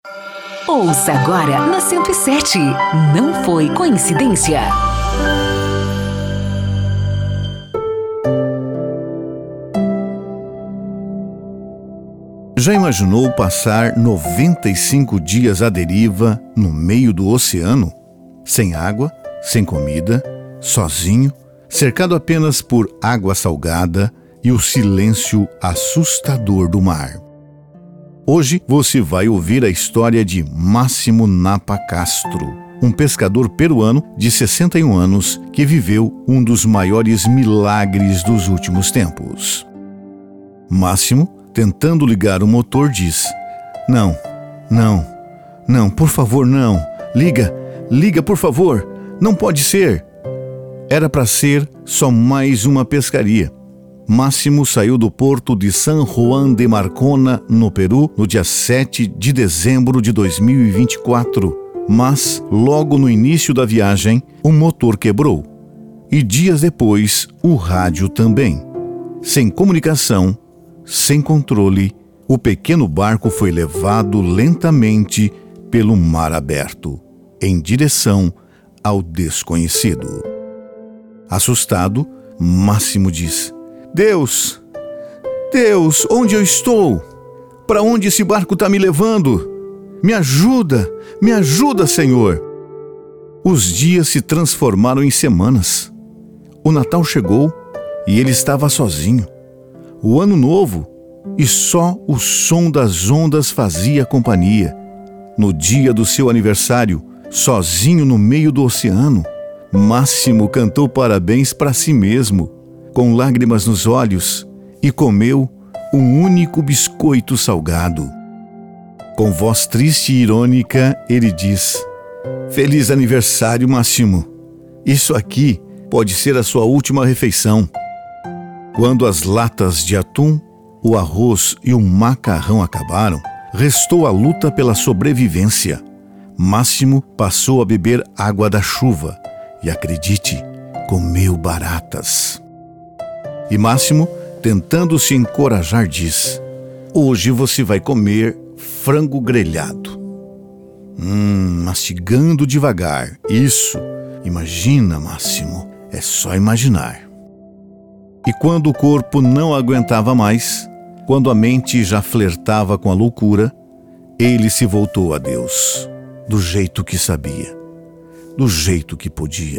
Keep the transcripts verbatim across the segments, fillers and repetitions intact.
Ouça agora na cento e sete. Não foi coincidência. Já imaginou passar noventa e cinco dias à deriva no meio do oceano? Sem água, sem comida, sozinho, cercado apenas por água salgada e o silêncio assustador do mar. Hoje você vai ouvir a história de Máximo Napa Castro, um pescador peruano de sessenta e um anos que viveu um dos maiores milagres dos últimos tempos. Máximo, tentando ligar o motor, diz: Não, não, não, por favor, não. Liga, liga, por favor. Não pode ser. Era para ser só mais uma pescaria. Máximo saiu do porto de San Juan de Marcona, no Peru, no dia sete de dezembro de dois mil e vinte e quatro. Mas, logo no início da viagem, o motor quebrou. E dias depois, o rádio também. Sem comunicação, sem controle, o pequeno barco foi levado lentamente pelo mar aberto, em direção ao desconhecido. Assustado, Máximo diz: Deus, Deus, onde eu estou? Para onde esse barco está me levando? Me ajuda, me ajuda, Senhor. Os dias se transformaram em semanas. O Natal chegou e ele estava sozinho. O Ano Novo, e só o som das ondas fazia companhia. No dia do seu aniversário, sozinho no meio do oceano, Máximo cantou parabéns para si mesmo, com lágrimas nos olhos, e comeu um único biscoito salgado. Com voz triste e irônica, ele diz: Feliz aniversário, Máximo. Isso aqui pode ser a sua última refeição. Quando as latas de atum, o arroz e o macarrão acabaram, restou a luta pela sobrevivência. Máximo passou a beber água da chuva e, acredite, comeu baratas. E Máximo, tentando se encorajar, diz: Hoje você vai comer frango grelhado. Hum, mastigando devagar. Isso. Imagina, Máximo. É só imaginar. E quando o corpo não aguentava mais, quando a mente já flertava com a loucura, ele se voltou a Deus, do jeito que sabia, do jeito que podia.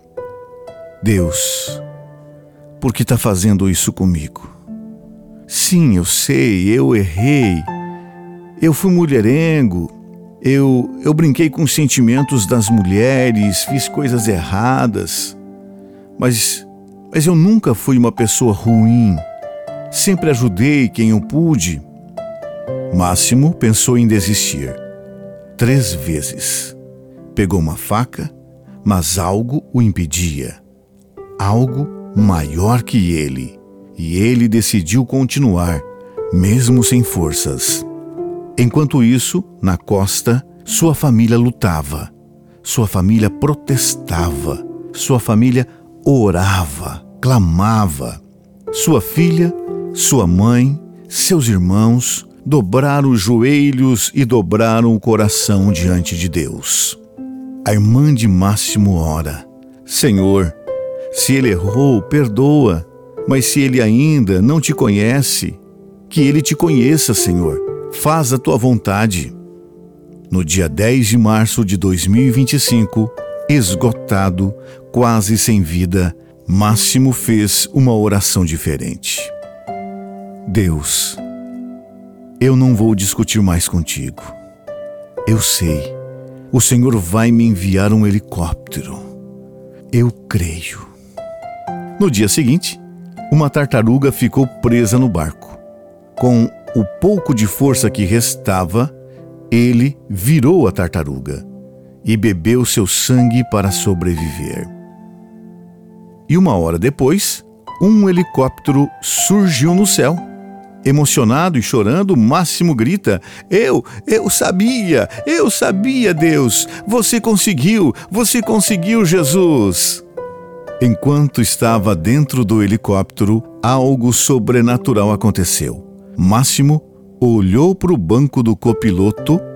Deus, por que está fazendo isso comigo? Sim, eu sei, eu errei. Eu fui mulherengo. Eu, eu brinquei com os sentimentos das mulheres, fiz coisas erradas. Mas, mas eu nunca fui uma pessoa ruim. Sempre ajudei quem eu pude. Máximo pensou em desistir. Três vezes. Pegou uma faca, mas algo o impedia. Algo maior que ele. E ele decidiu continuar, mesmo sem forças. Enquanto isso, na costa, sua família lutava. Sua família protestava. Sua família orava, clamava. Sua filha, sua mãe, seus irmãos dobraram os joelhos e dobraram o coração diante de Deus. A irmã de Máximo ora: Senhor, se ele errou, perdoa. Mas se ele ainda não te conhece, que ele te conheça, Senhor. Faz a tua vontade. No dia dez de março de dois mil e vinte e cinco, esgotado, quase sem vida, Máximo fez uma oração diferente. Deus, eu não vou discutir mais contigo. Eu sei, o Senhor vai me enviar um helicóptero. Eu creio. No dia seguinte, uma tartaruga ficou presa no barco. Com o pouco de força que restava, ele virou a tartaruga e bebeu seu sangue para sobreviver. E uma hora depois, um helicóptero surgiu no céu. Emocionado e chorando, Máximo grita: Eu, eu sabia, eu sabia, Deus! Você conseguiu, você conseguiu, Jesus! Enquanto estava dentro do helicóptero, algo sobrenatural aconteceu. Máximo olhou para o banco do copiloto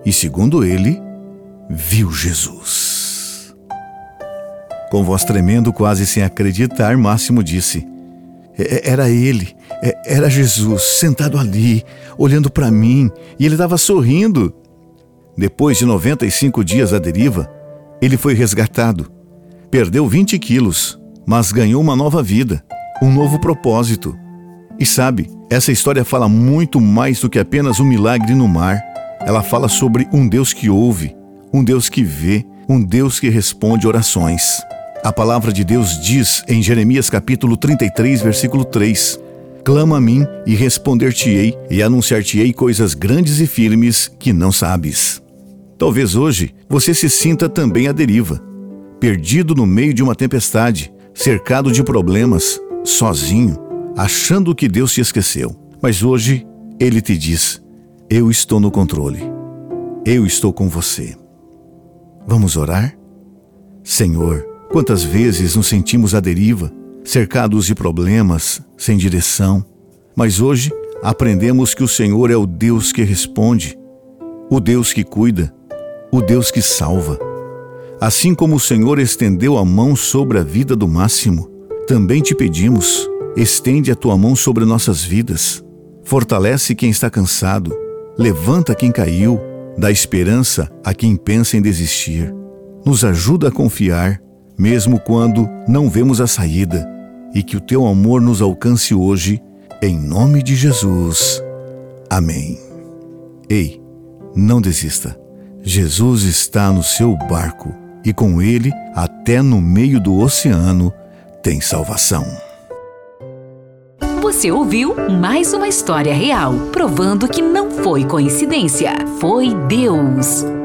e, segundo ele, viu Jesus. Com voz tremendo, quase sem acreditar, Máximo disse: era ele, era Jesus, sentado ali, olhando para mim, e ele estava sorrindo. Depois de noventa e cinco dias à deriva, ele foi resgatado. Perdeu vinte quilos, mas ganhou uma nova vida, um novo propósito. E sabe, essa história fala muito mais do que apenas um milagre no mar. Ela fala sobre um Deus que ouve, um Deus que vê, um Deus que responde orações. A palavra de Deus diz em Jeremias capítulo trinta e três, versículo três: clama a mim e responder-te-ei e anunciar-te-ei coisas grandes e firmes que não sabes. Talvez hoje você se sinta também à deriva, perdido no meio de uma tempestade, cercado de problemas, sozinho, achando que Deus te esqueceu. Mas hoje Ele te diz: eu estou no controle, eu estou com você. Vamos orar? Senhor, quantas vezes nos sentimos à deriva, cercados de problemas, sem direção, mas hoje aprendemos que o Senhor é o Deus que responde, o Deus que cuida, o Deus que salva. Assim como o Senhor estendeu a mão sobre a vida do Máximo, também te pedimos, estende a tua mão sobre nossas vidas, fortalece quem está cansado, levanta quem caiu, dá esperança a quem pensa em desistir, nos ajuda a confiar, mesmo quando não vemos a saída, e que o teu amor nos alcance hoje, em nome de Jesus. Amém. Ei, não desista. Jesus está no seu barco e com ele, até no meio do oceano, tem salvação. Você ouviu mais uma história real, provando que não foi coincidência, foi Deus.